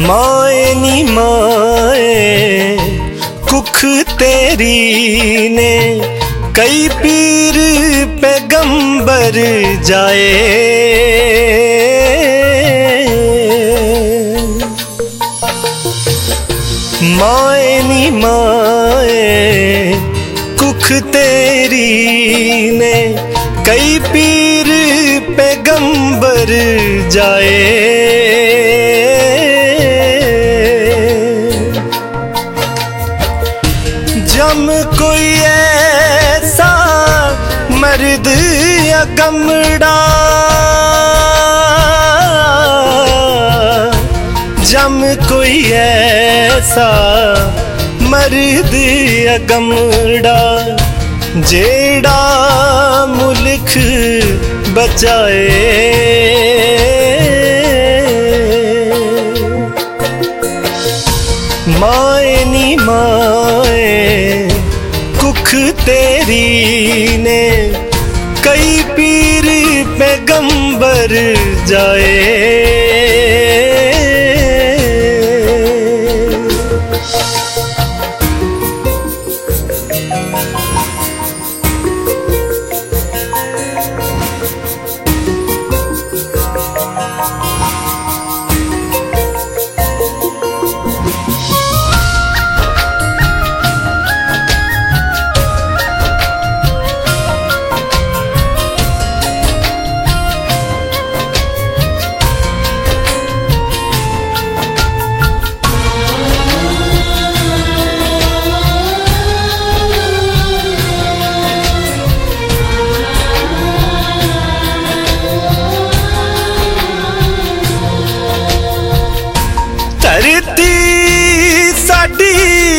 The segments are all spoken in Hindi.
माए नी माए कुख तेरी ने कई पीर पैगंबर जाए। माए नी माए कुख तेरी ने कई पीर पैगंबर जाए। जम कोई ऐसा मर्द अगमड़ा, जम कोई ऐसा मर्द अगमड़ा जेड़ा मुल्क बचाए। माए नी माए कुख तेरी ने कई पीर पैगंबर जाए। धरती साडी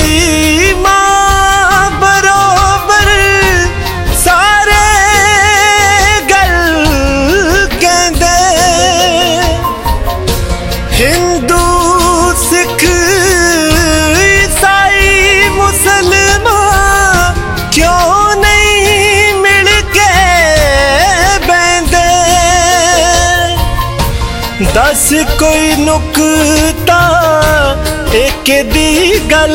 मां बरोबर सारे गल कहंदे। हिंदू सिख ईसाई मुसलमान क्यों नहीं मिल के बहंदे। दस कोई नुकता एक दी गल,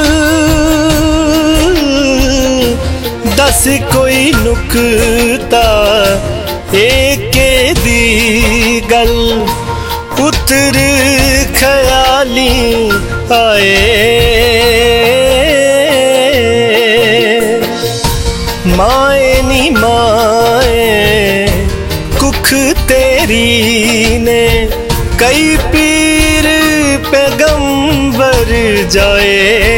दस कोई नुकता एक दी गल पुत्र ख्याली आए। माए नी माए कुख तेरी ने कई पीर पैगंबर जाए।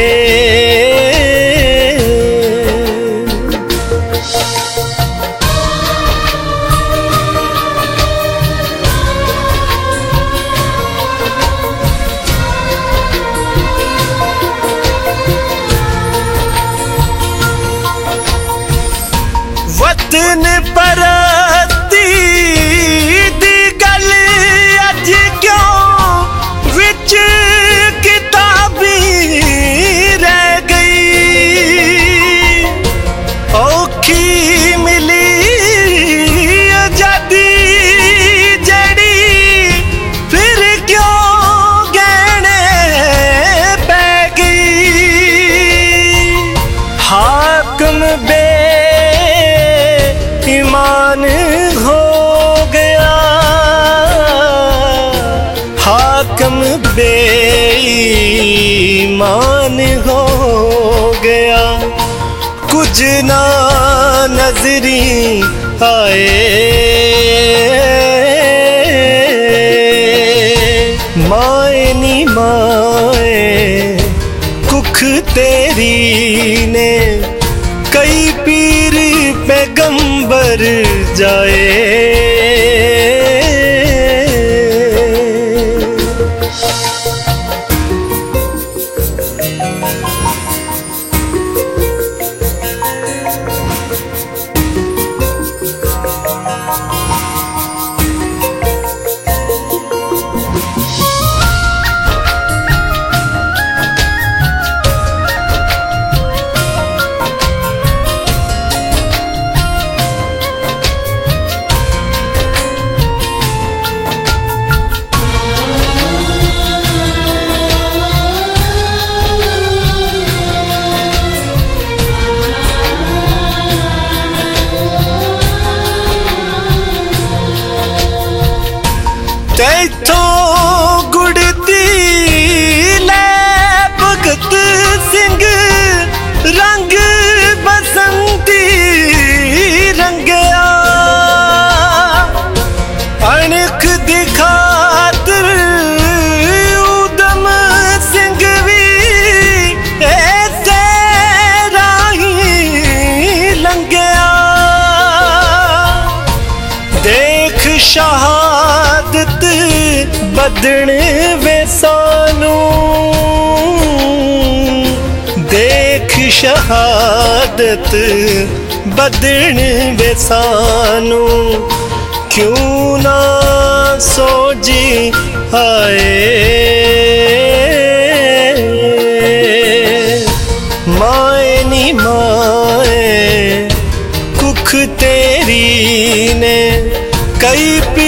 वतन परस्ती दी गल अज क्यों विच किताबी रह गई। औखी मिली आजादी जड़ी फिर क्यों गहने पै गई। हाकम बे ईमान हो गया, हाकम बेईमान हो गया। कुछ ना नजरी आए। माए नी माए कुख तेरी ने कई पीर पैगंबर जाए। तैथों गुड़ती ले भगत सिंह रंग बसंती रंगया अणख दी खातर उधम सिंह भी ऐसे राही लंघया देख शहादत बदन वे सानू देख शहादत बदन वे सानू क्यों ना सोजी आए माए नी माए कुख तेरी ने कई